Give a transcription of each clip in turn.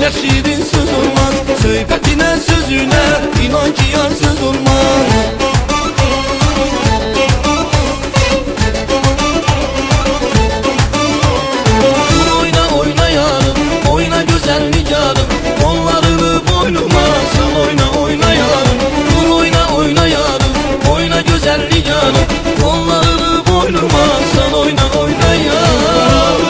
Böyle şirin söz olmaz, söhbetine sözüne inan ki yarsız olmaz. Dur oyna oyna yarım, oyna güzel nigarım, kollarını boynuma sal oyna oyna yarım. Dur oyna oyna yarım, oyna güzel nigarım, kollarını boynuma sal oyna oyna yarım.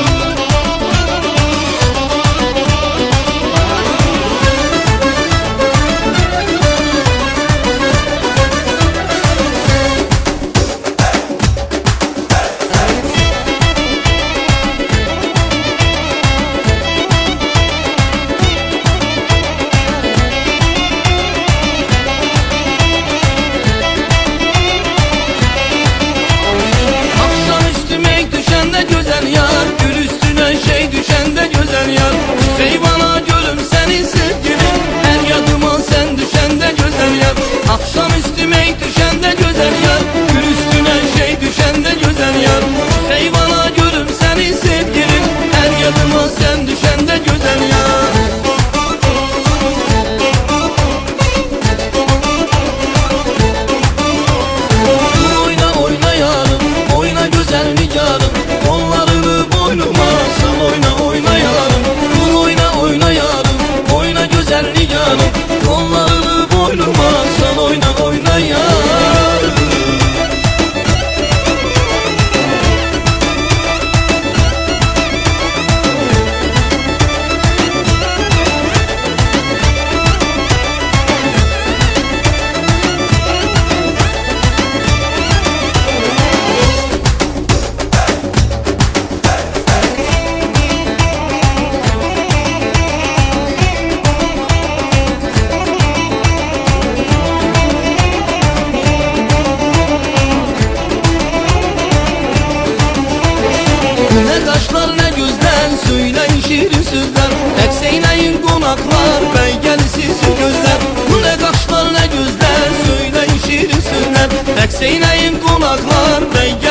Güzel yar, gül üstüne şey düşende güzel yar. Seyvana gülüm senin sevgilin, her yadıma sen düşende güzel yar. Akşam üstüme düşende güzel yar, gül üstüne şey düşende güzel yar. Seyvana gülüm senin sevgilin, her yadıma sen düşende güzel yar. Oyna oyna yarım, oyna güzel nigarım, kollarını boynuma sal oyna oyna yarım. Dur oyna oyna yarım, oyna güzel nigarım, kollarını boynuma sal oyna oyna yarım. Ne kaşlar ne gözler, söyleyin şirin sözler, ekseyleyin konaklar, ben gelsiz gözler. Ne kaşlar ne gözler, söyleyin şirin sözler, ekseyleyin konaklar, ben